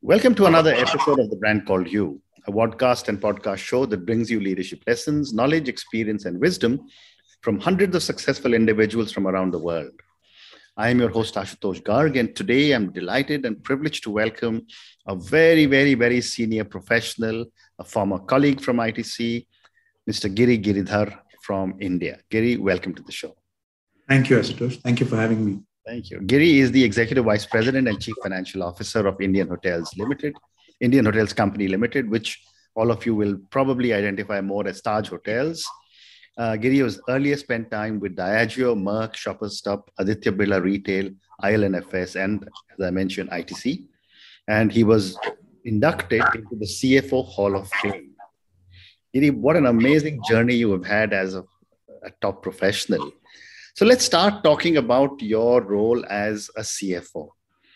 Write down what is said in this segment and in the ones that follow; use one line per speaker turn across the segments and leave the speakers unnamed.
Welcome to another episode of The Brand Called You, a podcast and podcast show that brings you leadership lessons, knowledge, experience, and wisdom from hundreds of successful individuals from around the world. I am your host, Ashutosh Garg, and today I'm delighted and privileged to welcome a very senior professional, a former colleague from ITC, Mr. Giri Giridhar from India. Giri, welcome to the show.
Thank you, Ashutosh. Thank you for having me.
Thank you. Giri is the Executive Vice President and Chief Financial Officer of Indian Hotels Company Limited, which all of you will probably identify more as Taj Hotels. Giri was earlier spent time with Diageo, Merck, Shoppers Stop, Aditya Birla Retail, IL&FS, and as I mentioned, ITC. And he was inducted into the CFO Hall of Fame. Giri, what an amazing journey you have had as a top professional. So let's start talking about your role as a CFO.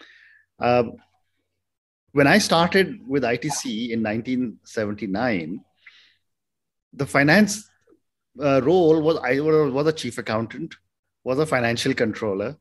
When I started with ITC in 1979, the finance role was I was a chief accountant, was a financial controller.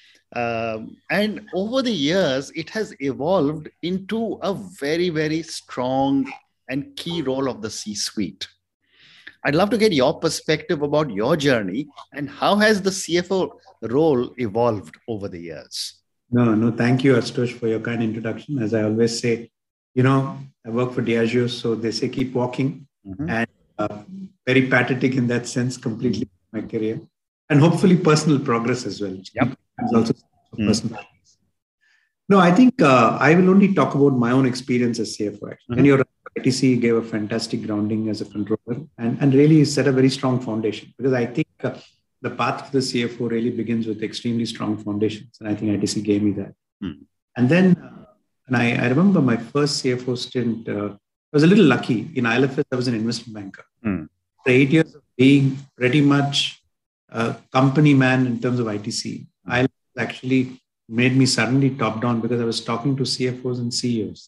And over the years, it has evolved into a very strong and key role of the C-suite. I'd love to get your perspective about your journey and how has the CFO role evolved over the years?
No, thank you, Ashutosh, for your kind introduction. As I always say, I work for Diageo, so they say keep walking. And very pathetic in that sense, completely my career. And hopefully personal progress as well.
Yep.
Also personal progress. No, I think I will only talk about my own experience as CFO. Actually. And your ITC gave a fantastic grounding as a controller and really set a very strong foundation. Because I think the path to the CFO really begins with extremely strong foundations. And I think ITC gave me that. And then, I remember my first CFO stint, I was a little lucky. In IL&FS, I was an investment banker. The 8 years of being pretty much a company man in terms of ITC, IL&FS actually made me suddenly top down because I was talking to CFOs and CEOs.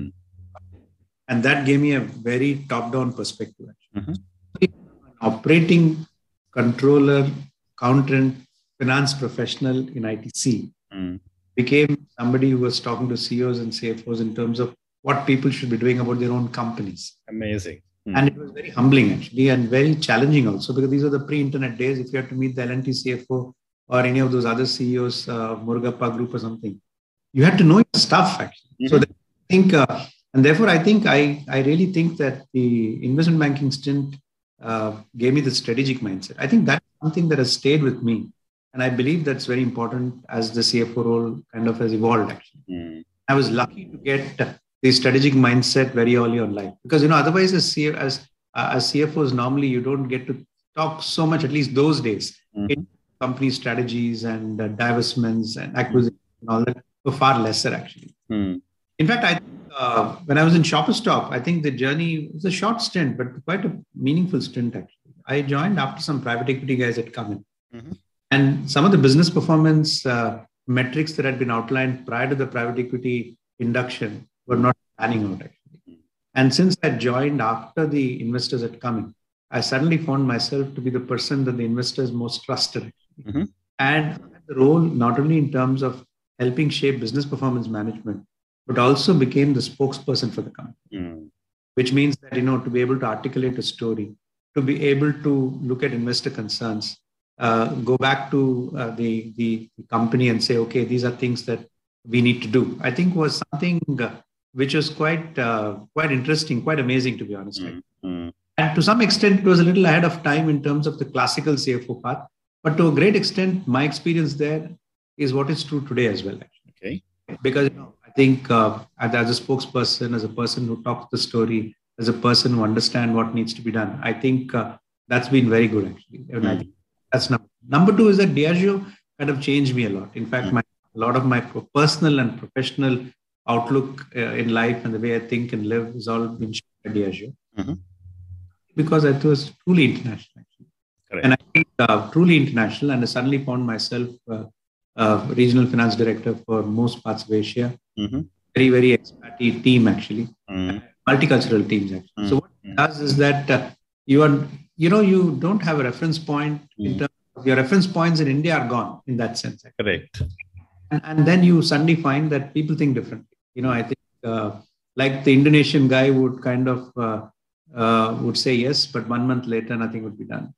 And that gave me a very top-down perspective. An operating controller, accountant, finance professional in ITC became somebody who was talking to CEOs and CFOs in terms of what people should be doing about their own companies.
Amazing.
And it was very humbling, actually, and very challenging also, because these are the pre-internet days. If you had to meet the L&T CFO or any of those other CEOs, Murugappa Group or something, you had to know your stuff, actually. So I think... And therefore, I really think that the investment banking stint gave me the strategic mindset. I think that's something that has stayed with me. And I believe that's very important as the CFO role kind of has evolved, actually. I was lucky to get the strategic mindset very early on life. Because, otherwise as CFOs, normally you don't get to talk so much, at least those days, in company strategies and divestments and acquisitions and all that were far lesser, actually. In fact, when I was in Shoppers Stop, I think the journey was a short stint, but quite a meaningful stint, actually. I joined after some private equity guys had come in. And some of the business performance metrics that had been outlined prior to the private equity induction were not panning out, actually. And since I joined after the investors had come in, I suddenly found myself to be the person that the investors most trusted. And I had the role not only in terms of helping shape business performance management, but also became the spokesperson for the company, which means that, to be able to articulate a story, to be able to look at investor concerns, go back to the company and say, okay, these are things that we need to do, I think was something which was quite interesting, quite amazing, to be honest. And to some extent, it was a little ahead of time in terms of the classical CFO path. But to a great extent, my experience there is what is true today as well, actually.
Okay.
Because, I think as a spokesperson, as a person who talks the story, as a person who understands what needs to be done, I think that's been very good, actually. And I think that's number two is that Diageo kind of changed me a lot. In fact, a lot of my personal and professional outlook in life and the way I think and live has all been shaped by Diageo. Because it was truly international, actually.
Correct.
And I think truly international, and I suddenly found myself regional finance director for most parts of Asia. Very expat team, actually. Multicultural teams, actually. So what it does is that you don't have a reference point. In terms of your reference points in India are gone in that sense.
Correct.
And then you suddenly find that people think differently. I think like the Indonesian guy would kind of would say yes, but 1 month later, nothing would be done.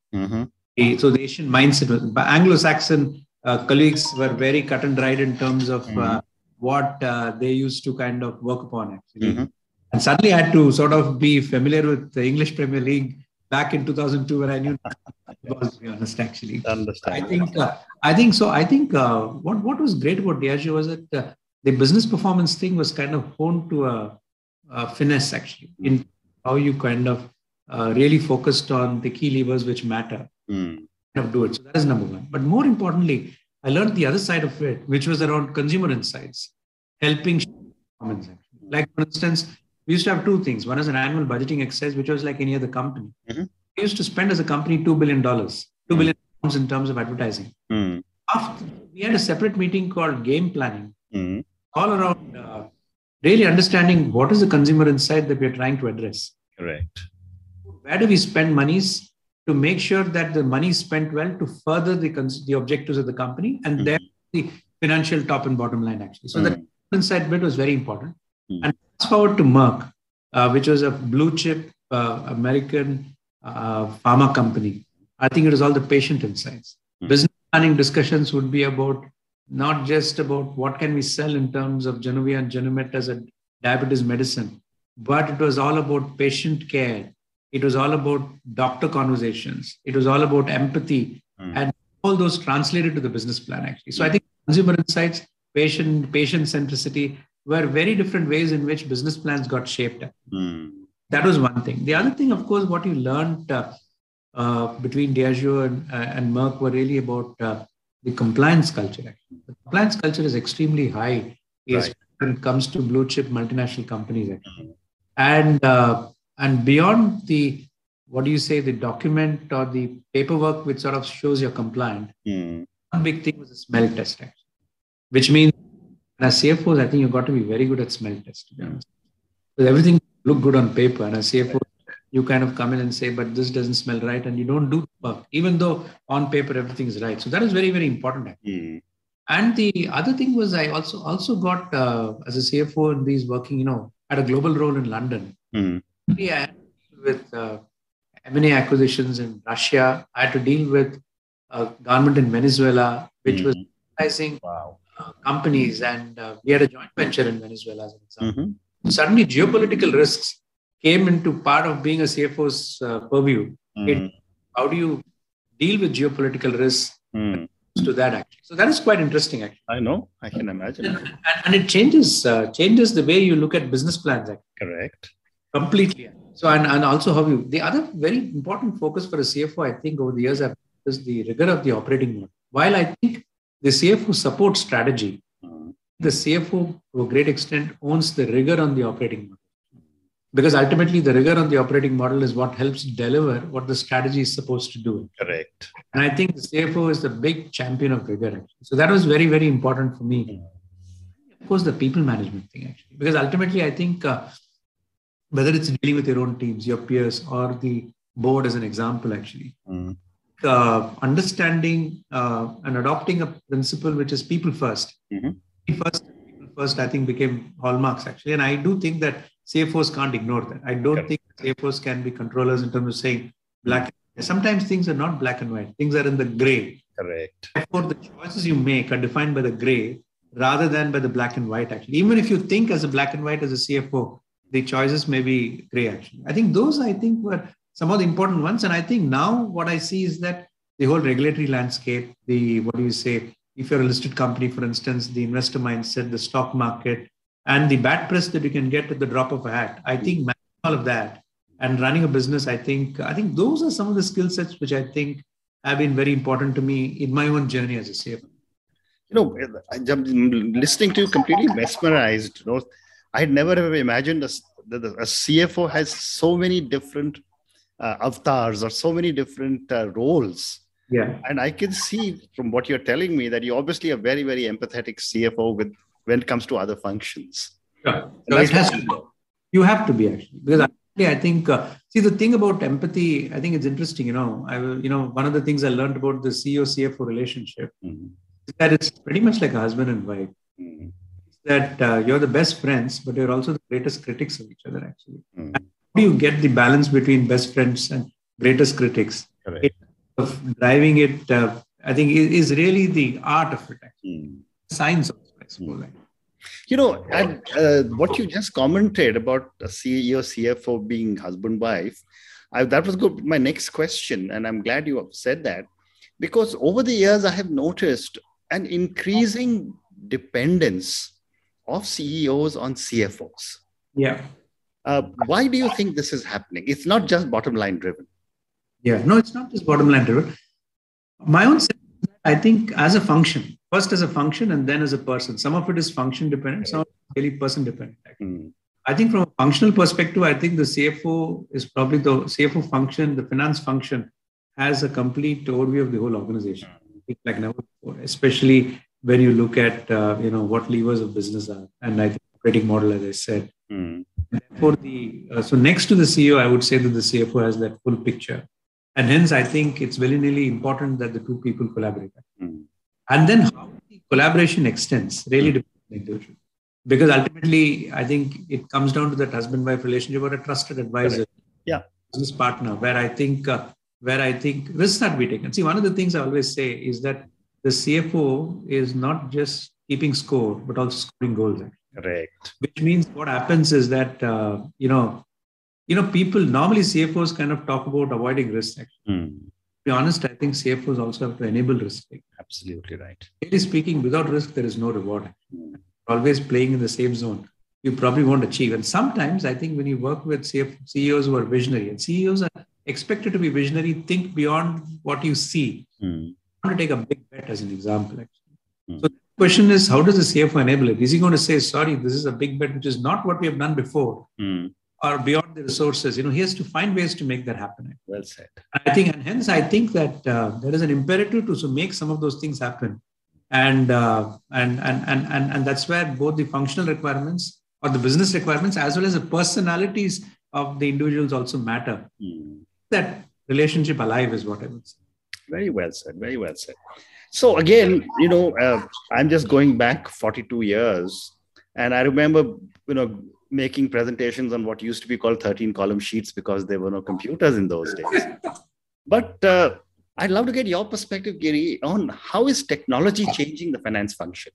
So the Asian mindset was, Anglo-Saxon colleagues were very cut and dried in terms of what they used to kind of work upon actually. And suddenly I had to sort of be familiar with the English Premier League back in 2002 when I knew football, to be honest, actually.
Understand.
I think so. I think what was great about Diageo was that the business performance thing was kind of honed to a finesse actually in how you kind of really focused on the key levers which matter. Do it. So that is number one. But more importantly, I learned the other side of it, which was around consumer insights, helping performance. Like for instance, we used to have two things. One is an annual budgeting exercise, which was like any other company. We used to spend as a company $2 billion, $2 billion in terms of advertising. After, we had a separate meeting called game planning, all around really understanding what is the consumer insight that we're trying to address.
Correct.
Where do we spend monies to make sure that the money is spent well to further the objectives of the company and then the financial top and bottom line actually. So that insight bit was very important. And fast forward to Merck, which was a blue chip American pharma company. I think it was all the patient insights. Business planning discussions would be about not just about what can we sell in terms of Januvia and Janumet as a diabetes medicine, but it was all about patient care. It was all about doctor conversations. It was all about empathy. And all those translated to the business plan, actually. So I think consumer insights, patient centricity were very different ways in which business plans got shaped. That was one thing. The other thing, of course, what you learned between Diageo and Merck were really about the compliance culture. Actually. The compliance culture is extremely high when it comes to blue chip multinational companies. Actually. And beyond the, what do you say, the document or the paperwork which sort of shows you're compliant, one big thing was the smell test, actually, which means as CFOs, I think you've got to be very good at smell test, to be honest. Because everything look good on paper, and as CFO, you kind of come in and say, but this doesn't smell right, and you don't do work, even though on paper everything is right. So that is very, very important. And the other thing was I also got, as a CFO in these working, had a global role in London. I had to deal with M&A acquisitions in Russia. I had to deal with government in Venezuela, which was advertising companies. And we had a joint venture in Venezuela, as an example. Suddenly, geopolitical risks came into part of being a CFO's purview. How do you deal with geopolitical risks to that, actually? So that is quite interesting, actually.
I know. I can imagine.
And it changes the way you look at business plans, actually.
Correct.
Completely. So, and also how the other very important focus for a CFO, I think, over the years is the rigor of the operating model. While I think the CFO supports strategy, the CFO, to a great extent, owns the rigor on the operating model. Because ultimately, the rigor on the operating model is what helps deliver what the strategy is supposed to do.
Correct.
And I think the CFO is the big champion of rigor, actually. So that was very, very important for me. Of course, the people management thing, actually. Because ultimately, I think whether it's dealing with your own teams, your peers, or the board as an example, actually, understanding and adopting a principle which is people first. People first, I think, became hallmarks, actually. And I do think that CFOs can't ignore that. I don't think CFOs can be controllers in terms of saying black and white. Sometimes things are not black and white. Things are in the gray.
Correct.
Therefore, the choices you make are defined by the gray rather than by the black and white, actually. Even if you think as a black and white as a CFO, the choices may be gray, actually. I think those, were some of the important ones. And I think now what I see is that the whole regulatory landscape, if you're a listed company, for instance, the investor mindset, the stock market, and the bad press that you can get at the drop of a hat. I think managing all of that and running a business, I think those are some of the skill sets which I think have been very important to me in my own journey as a CFO.
I'm listening to you completely mesmerized. I had never ever imagined that a CFO has so many different avatars or so many different roles.
Yeah.
And I can see from what you're telling me that you're obviously a very, very empathetic CFO when it comes to other functions.
Sure. So it has to be. You have to be, actually. Because I think, the thing about empathy, I think it's interesting, one of the things I learned about the CEO-CFO relationship is that it's pretty much like a husband and wife. that you're the best friends, but you're also the greatest critics of each other, actually. And how do you get the balance between best friends and greatest critics?
Correct.
Of driving it, I think, is really the art of it, actually. Science also, I suppose.
And what you just commented about a CEO, CFO being husband-wife, that was good. My next question, and I'm glad you have said that, because over the years, I have noticed an increasing dependence of CEOs on CFOs.
Yeah.
Why do you think this is happening? It's not just bottom line driven.
Yeah, no, it's not just bottom line driven. My own sense, I think, as a function, first as a function and then as a person. Some of it is function dependent, some of it is really person dependent. I think from a functional perspective, I think the CFO is probably the CFO function, the finance function has a complete overview of the whole organization, like never before, especially when you look at what levers of business are, and I think operating model, as I said. So next to the CEO, I would say that the CFO has that full picture. And hence, I think it's very, really important that the two people collaborate. And then how the collaboration extends really depends on the individual. Because ultimately, I think it comes down to that husband-wife relationship or a trusted advisor, business partner, where I think risks are to be taken. See, one of the things I always say is that the CFO is not just keeping score, but also scoring goals.
Correct.
Which means what happens is that, people, normally CFOs kind of talk about avoiding risk. To be honest, I think CFOs also have to enable risk.
Absolutely right.
Really speaking, without risk, there is no reward. Always playing in the safe zone, you probably won't achieve. And sometimes I think when you work with CEOs who are visionary, and CEOs are expected to be visionary, think beyond what you see. I want to take a big bet as an example. So the question is, how does the CFO enable it? Is he going to say, sorry, this is a big bet, which is not what we have done before, or beyond the resources? He has to find ways to make that happen.
Well said.
And hence I think that there is an imperative to make some of those things happen. And that's where both the functional requirements or the business requirements as well as the personalities of the individuals also matter. That relationship alive is what I would say.
Very well said. Very well said. So again, I'm just going back 42 years, and I remember, making presentations on what used to be called 13-column sheets because there were no computers in those days. But I'd love to get your perspective, Giri, on how is technology changing the finance function?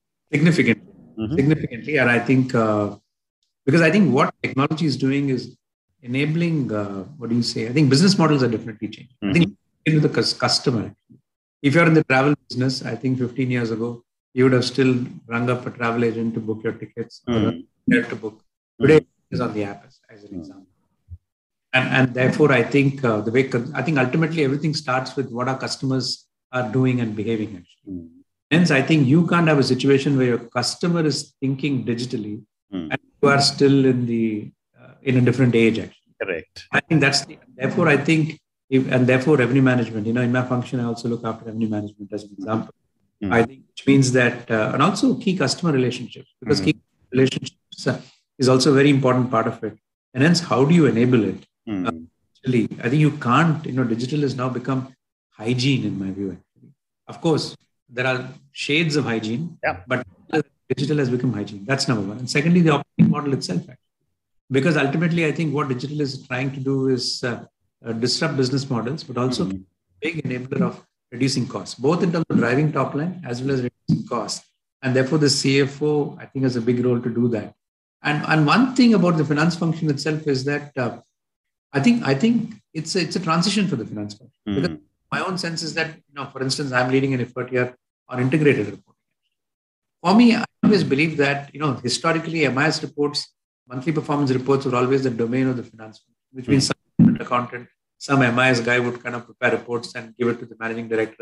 Significantly. And I think, because I think what technology is doing is enabling, I think business models are definitely changing. I think with the customer, if you're in the travel business, I think 15 years ago, you would have still rung up a travel agent to book your tickets or to book. Today, it is on the app as an example. And therefore, I think ultimately everything starts with what our customers are doing and behaving. Actually. Hence, I think you can't have a situation where your customer is thinking digitally and you are still in a different age. Actually,
correct.
I think therefore I think therefore revenue management. In my function, I also look after revenue management as an example. I think which means that and also key customer relationships, because key relationships is also a very important part of it. And hence, how do you enable it? I think you can't, digital has now become hygiene in my view. Actually. Of course, there are shades of hygiene, but digital has become hygiene. That's number one. And secondly, the operating model itself. Actually. Because ultimately, I think what digital is trying to do is disrupt business models, but also a big enabler of reducing costs, both in terms of driving top line as well as reducing costs. And therefore, the CFO, I think, has a big role to do that. And one thing about the finance function itself is that I think it's a transition for the finance function. Because my own sense is that, for instance, I'm leading an effort here on integrated reporting. For me, I always believe that, historically, MIS reports, monthly performance reports were always the domain of the finance function, which means some accountant, some MIS guy would kind of prepare reports and give it to the managing director.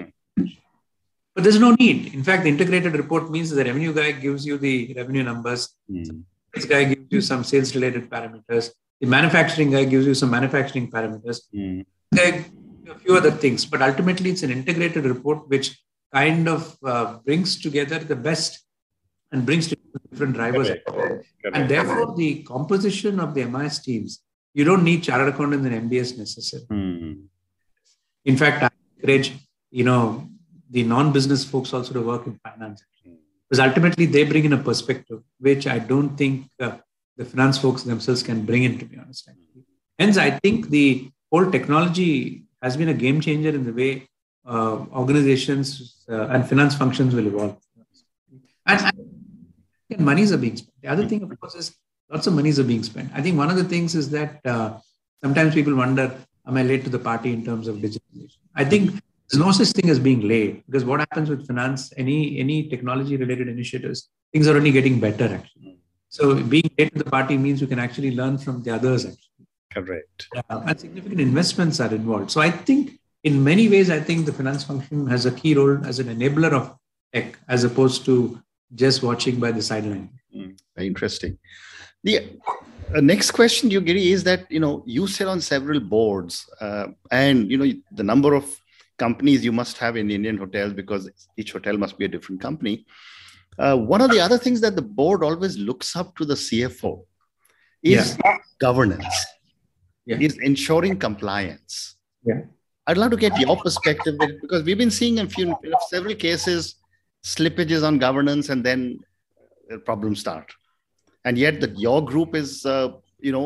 But there's no need. In fact, the integrated report means the revenue guy gives you the revenue numbers. This guy gives you some sales-related parameters. The manufacturing guy gives you some manufacturing parameters. A few other things. But ultimately, it's an integrated report which kind of brings together the best and brings together different drivers. Correct. And therefore, the composition of the MIS teams, you don't need chartered accountants and MBS necessarily. In fact, I encourage, the non-business folks also to work in finance. Because ultimately they bring in a perspective which I don't think the finance folks themselves can bring in, to be honest. Actually. Hence, I think the whole technology has been a game changer in the way organizations and finance functions will evolve. And monies are being spent. The other thing, of course, is lots of monies are being spent. I think one of the things is that sometimes people wonder, am I late to the party in terms of digitalization? I think there's no such thing as being late, because what happens with finance, any technology related initiatives, things are only getting better actually. So being late to the party means you can actually learn from the others actually.
Correct.
And significant investments are involved. So I think in many ways, I think the finance function has a key role as an enabler of tech, as opposed to just watching by the sideline.
Very interesting. The next question, Giri, is that, you sit on several boards and, the number of companies you must have in Indian hotels, because each hotel must be a different company. One of the other things that the board always looks up to the CFO is governance, is ensuring compliance. I'd love to get your perspective, because we've been seeing several cases, slippages on governance, and then problems start. And yet your group is, the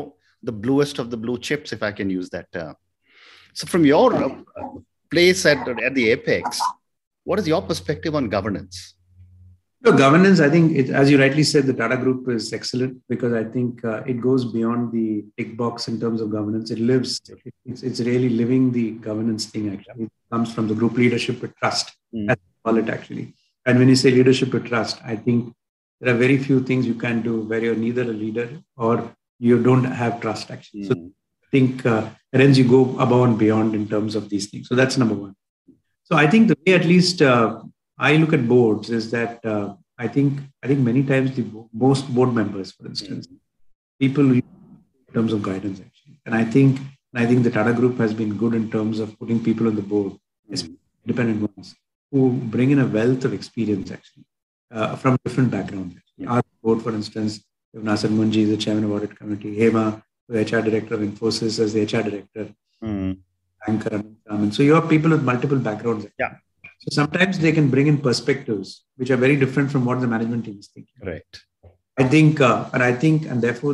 bluest of the blue chips, if I can use that term. So from your place at the apex, what is your perspective on governance?
So governance, I think, as you rightly said, the Tata Group is excellent, because I think it goes beyond the tick box in terms of governance. It lives, it's really living the governance thing actually. It comes from the group leadership with trust, as we call it actually. And when you say leadership with trust, I think there are very few things you can do where you're neither a leader or you don't have trust actually. So I think hence you go above and beyond in terms of these things. So that's number one. So I think the way at least I look at boards is that I think many times most board members, for instance, people in terms of guidance actually. And I think the Tata Group has been good in terms of putting people on the board, independent ones, who bring in a wealth of experience actually from different backgrounds. Our board, for instance, Nasir Munji is the chairman of audit committee, Hema, the HR director of Infosys, as the HR director, Anchor, and so you have people with multiple backgrounds. So sometimes they can bring in perspectives which are very different from what the management team is thinking.
Right.
I think, and therefore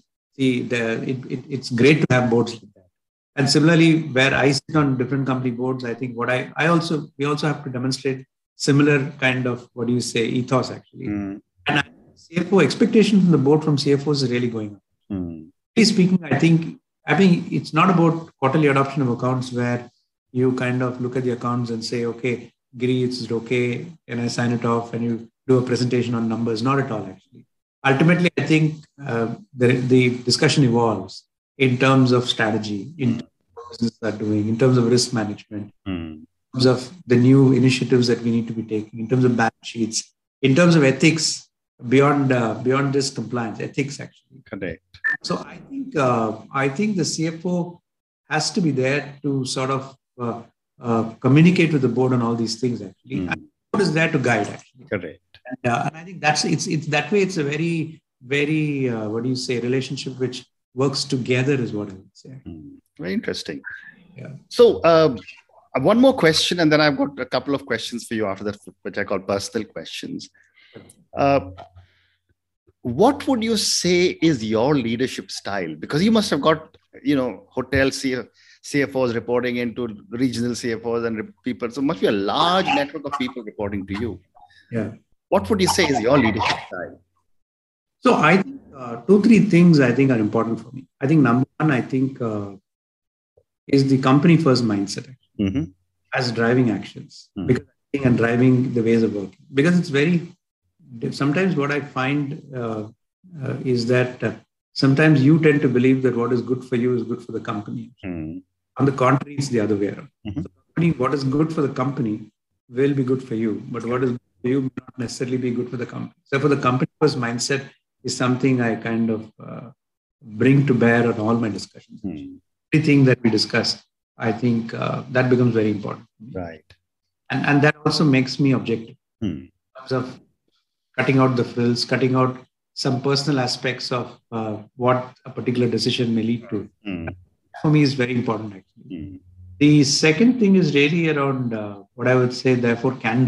it's great to have boards like that. And similarly, where I sit on different company boards, I think we also have to demonstrate similar kind of, ethos actually. And CFO expectation from the board from CFOs is really going up. Speaking, I think it's not about quarterly adoption of accounts where you kind of look at the accounts and say, okay, Giri, it's okay, and I sign it off, and you do a presentation on numbers. Not at all, actually. Ultimately, I think the discussion evolves in terms of strategy, in terms of what businesses are doing, in terms of risk management, in terms of the new initiatives that we need to be taking, in terms of balance sheets, in terms of ethics, beyond just compliance, ethics actually.
Correct.
So I think the CFO has to be there to sort of communicate with the board on all these things actually. And the board is there to guide actually.
Correct.
And I think it's that way. It's a very, very relationship which works together is what I would say.
Very interesting.
Yeah.
So one more question, and then I've got a couple of questions for you after that, which I call personal questions. What would you say is your leadership style? Because you must have got, hotel CFOs reporting into regional CFOs and people. So it must be a large network of people reporting to you.
Yeah.
What would you say is your leadership style?
So I think 2-3 things I think are important for me. I think number one, I think is the company first mindset as driving actions, because I think and driving the ways of working. Because it's sometimes what I find is that sometimes you tend to believe that what is good for you is good for the company. On the contrary, it's the other way around. So what is good for the company will be good for you, but what is good for you may not necessarily be good for the company. So for the company first mindset is something I kind of bring to bear on all my discussions. Everything that we discuss, I think that becomes very important.
Right.
And that also makes me objective in terms of cutting out the frills, cutting out some personal aspects of what a particular decision may lead to. For me, is very important, actually. The second thing is really around what I would say, therefore, candor.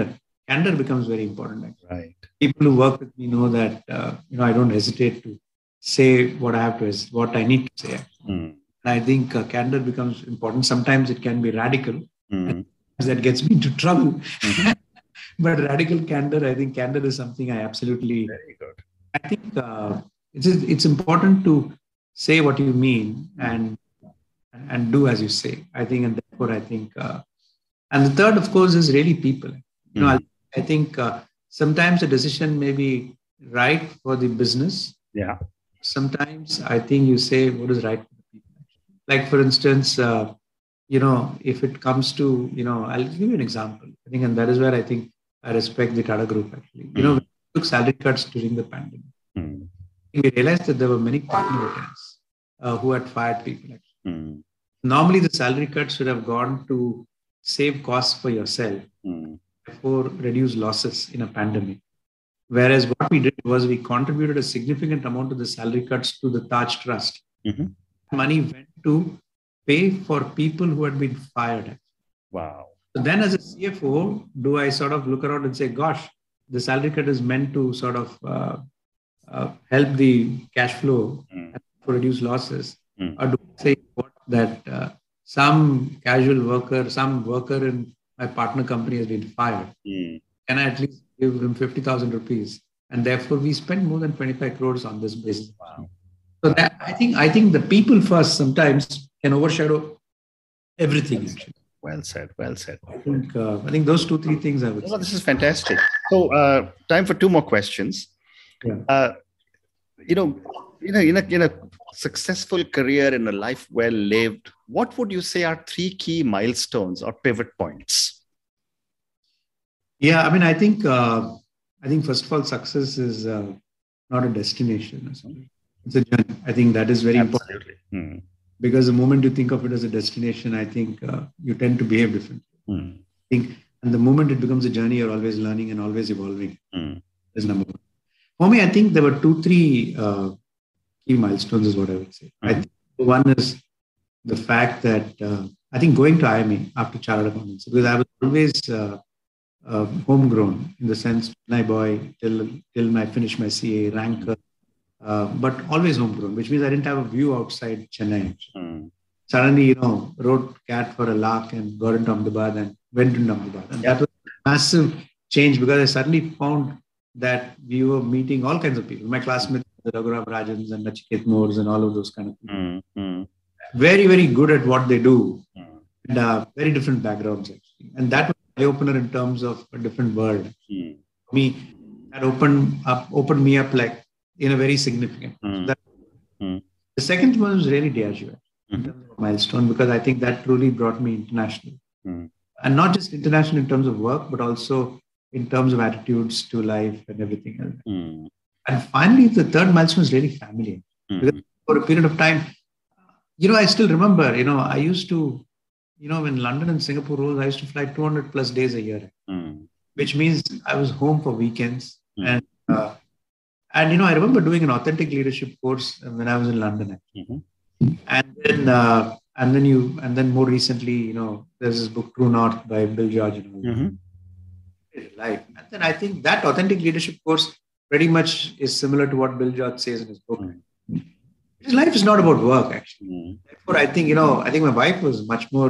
candor becomes very important. Actually.
Right.
People who work with me know that I don't hesitate to say what what I need to say. And I think candor becomes important. Sometimes it can be radical, and that gets me into trouble. But radical candor, I think candor is something I absolutely.
Very good.
I think it's important to say what you mean and do as you say. I think, and therefore, I think, and the third, of course, is really people. I think sometimes a decision may be right for the business.
Yeah.
Sometimes I think you say what is right for the people. Like, for instance, if it comes to, I'll give you an example. I think, and that is where I think I respect the Tata Group, actually. We took salary cuts during the pandemic. We realized that there were many partner hotels who had fired people. Normally, the salary cuts should have gone to save costs for yourself, therefore reduce losses in a pandemic. Whereas what we did was we contributed a significant amount of the salary cuts to the Taj Trust. Money went to pay for people who had been fired.
Wow.
So then as a CFO, do I sort of look around and say, gosh, the salary cut is meant to sort of help the cash flow and reduce losses? Or do I say that some casual worker, some worker in my partner company has been fired? Can I at least give him 50,000 rupees? And therefore, we spend more than 25 crores on this basis.
Wow.
So that, I think the people first sometimes can overshadow everything. Actually.
Well said. Well said.
I think those 2-3 things I would say.
This is fantastic. So, time for 2 more questions.
Yeah.
In a successful career, in a life well lived, what would you say are 3 key milestones or pivot points?
Yeah, I mean, I think first of all, success is not a destination. It's a journey. I think that is very important. Because the moment you think of it as a destination, I think you tend to behave differently. I think, and the moment it becomes a journey, you're always learning and always evolving. Is number one. For me, I think there were 2-3 key milestones is what I would say. I think one is the fact that I think going to IIME after Chartered Accountants, because I was always homegrown in the sense, my boy till I finished my CA, ranker, but always homegrown, which means I didn't have a view outside Chennai. Suddenly, wrote CAT for a lark and got into Ahmedabad and went into Ahmedabad. And that was a massive change because I suddenly found that we were meeting all kinds of people. My classmates, the Raghuram Rajans and Nachiket Moores and all of those kind of people. Very, very good at what they do. And very different backgrounds, actually. And that was an eye-opener in terms of a different world. For me, that opened me up like in a very significant way. The second one was really Diageo, in terms of a milestone, because I think that truly brought me international. And not just international in terms of work, but also in terms of attitudes to life and everything else. And finally, the third milestone is really family. Because for a period of time, I still remember, I used to, when London and Singapore rose, I used to fly 200 plus days a year, which means I was home for weekends. And I remember doing an authentic leadership course when I was in London. And then more recently, there's this book, True North by Bill George. Life. And then I think that authentic leadership course pretty much is similar to what Bill George says in his book. His life is not about work, actually. Therefore, I think, my wife was much more,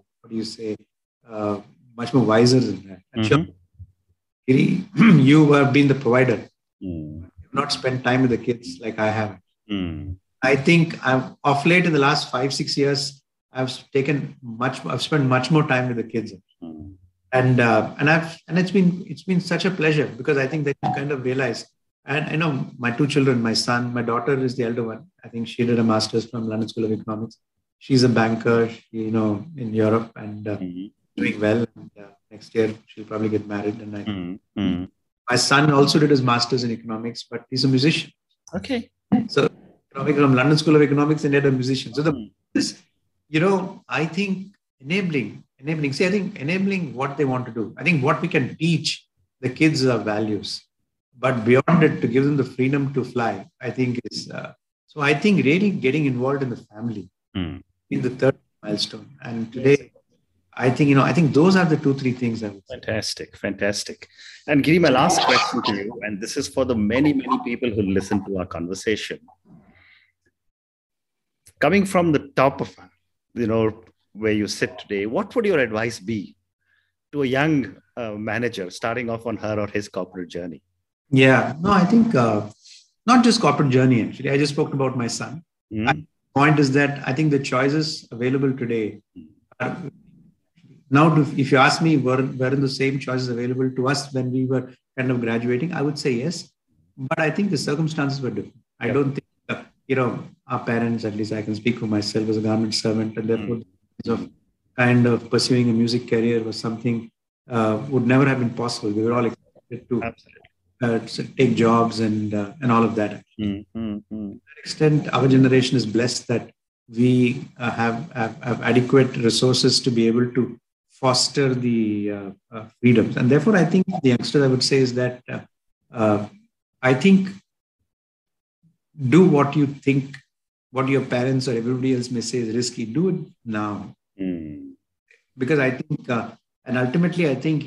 much more wiser than that. And sure, you have been the provider. You've not spent time with the kids like I have. I think of late in the last 5-6 years, I've spent much more time with the kids. And it's been such a pleasure because I think that you kind of realize, and my 2 children, my daughter is the elder one. I think she did a master's from London School of Economics. She's a banker, in Europe and doing well. And, next year she'll probably get married. And my son also did his master's in economics, but he's a musician.
Okay.
So from London School of Economics and yet a musician. So I think enabling. See, I think enabling what they want to do. I think what we can teach the kids are values, but beyond it, to give them the freedom to fly, I think is. So I think really getting involved in the family in the third milestone. And today, I think those are the 2-3 things I would say.
Fantastic. And Giri, my last question to you, and this is for the many people who listen to our conversation. Coming from the top of, where you sit today, what would your advice be to a young manager starting off on her or his corporate journey?
Yeah, no, I think not just corporate journey, actually. I just spoke about my son. The point is that I think the choices available today are, now, if you ask me, were the same choices available to us when we were kind of graduating? I would say yes. But I think the circumstances were different. I don't think, our parents, at least I can speak for myself as a government servant, and therefore kind of pursuing a music career was something would never have been possible. We were all expected to take jobs and all of that. To that extent, our generation is blessed that we have adequate resources to be able to foster the freedoms. And therefore, I think the youngsters, I would say, is that I think do what you think, what your parents or everybody else may say is risky, do it now. Because I think, and ultimately, I think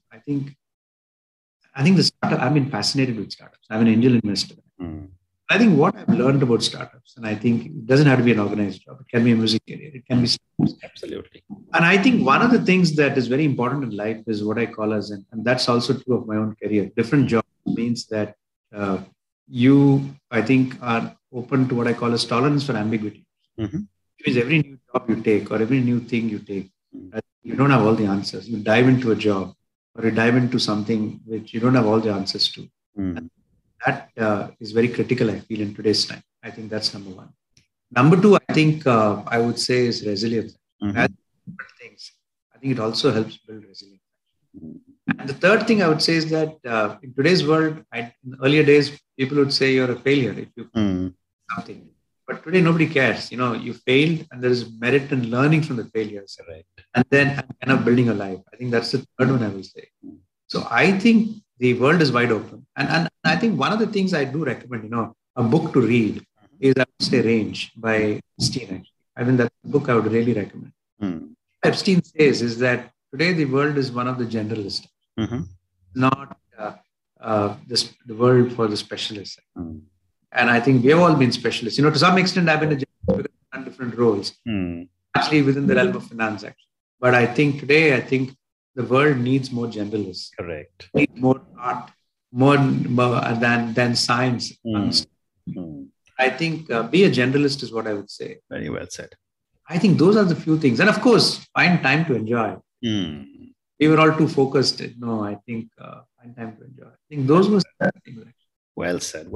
the startup, I've been fascinated with startups. I'm an angel investor. I think what I've learned about startups, and I think it doesn't have to be an organized job. It can be a music career. It can be startups.
Absolutely.
And I think one of the things that is very important in life is what I call as, and that's also true of my own career. Different jobs means that you, I think, are open to what I call as tolerance for ambiguity. It means every new job you take or every new thing you take, you don't have all the answers. You dive into a job or you dive into something which you don't have all the answers to. That is very critical, I feel, in today's time. I think that's number one. Number two, I think I would say is resilience. As things, I think it also helps build resilience. And the third thing I would say is that in today's world, in earlier days, people would say you're a failure if you do something. But today, nobody cares. You failed, and there is merit in learning from the failures.
Right.
And then kind of building a life. I think that's the third one I will say. So I think the world is wide open. And I think one of the things I do recommend, a book to read is, I would say, Range by Epstein. I mean, that's a book I would really recommend. Epstein says is that today the world is one of the generalists, not the world for the specialists. And I think we have all been specialists. To some extent, I've been a generalist because I've done different roles, actually within the realm of finance, actually. But I think today, the world needs more generalists.
Correct.
Needs more art, more than science. I think be a generalist is what I would say.
Very well said.
I think those are the few things. And of course, find time to enjoy. We were all too focused. No, I think find time to enjoy. I think those were things.
Well said.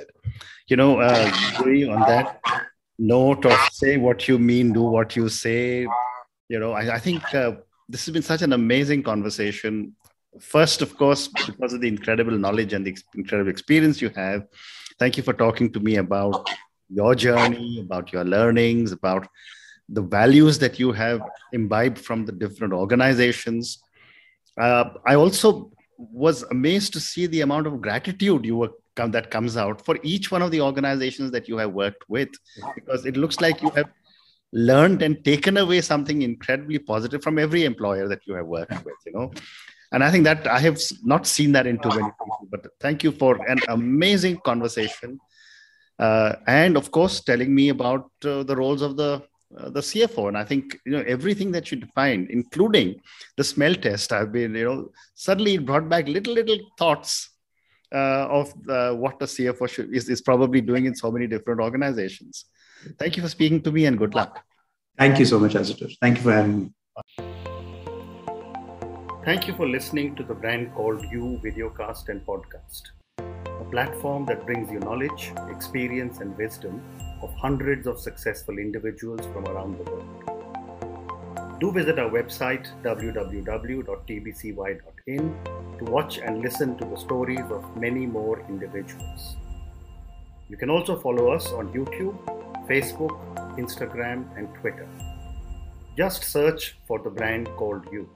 Giri, on that note of say what you mean, do what you say, I think this has been such an amazing conversation. First, of course, because of the incredible knowledge and the incredible experience you have. Thank you for talking to me about your journey, about your learnings, about the values that you have imbibed from the different organizations. I also was amazed to see the amount of gratitude that comes out for each one of the organizations that you have worked with, because it looks like you have learned and taken away something incredibly positive from every employer that you have worked with, And I think that I have not seen that in too many people, but thank you for an amazing conversation. And of course, telling me about the roles of the CFO. And I think, everything that you defined, including the smell test, I've been, suddenly it brought back little thoughts of what a CFO is probably doing in so many different organizations. Thank you for speaking to me and good luck.
Thank you so much, Ashutosh. Thank you for having me.
Thank you for listening to the Brand Called You videocast and podcast, a platform that brings you knowledge, experience, and wisdom of hundreds of successful individuals from around the world. Do visit our website www.tbcy.in to watch and listen to the stories of many more individuals. You can also follow us on YouTube, Facebook, Instagram, and Twitter. Just search for the Brand Called You.